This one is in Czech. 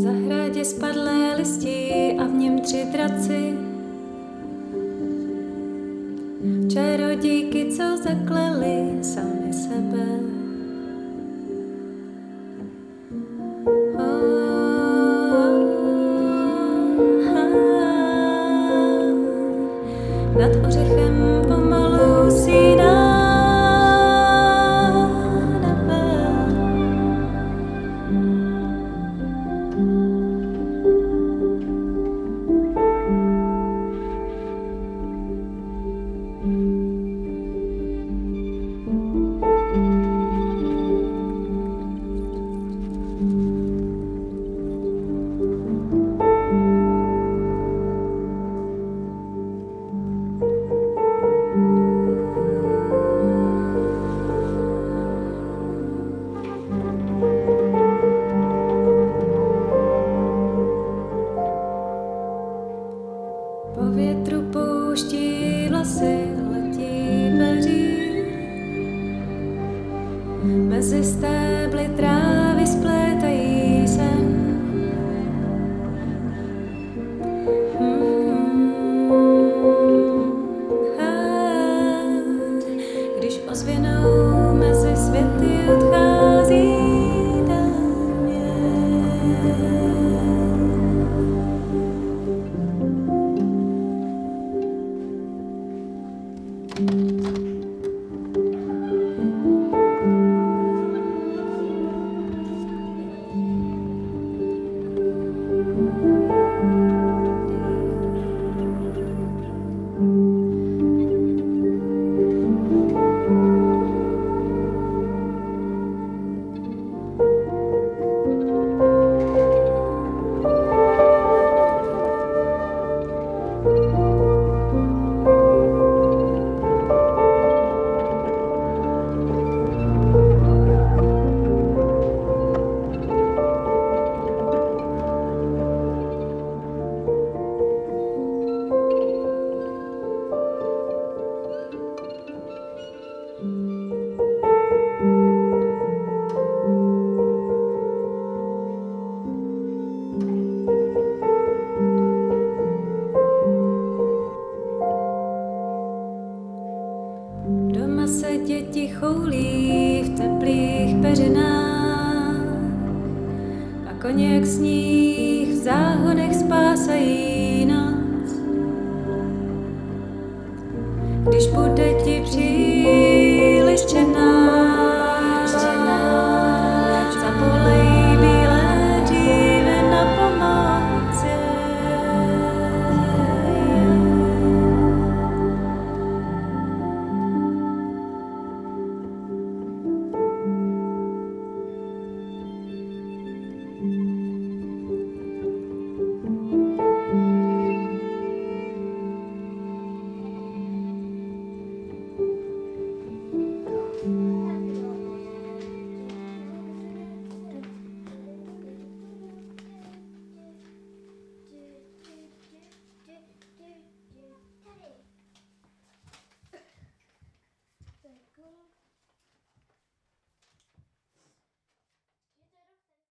zahradě spadlé listi a v něm 3 draci. Čarodějky, co zakleli sami sebe. Nad ořechem pomalu síná nebe. Po větru pouští vlasy, letí peří. Mezi stébly trávy splétají sen. Když ozvěnou mezi světy odchází dámě. Doma se děti choulí v teplých peřinách a koněk sní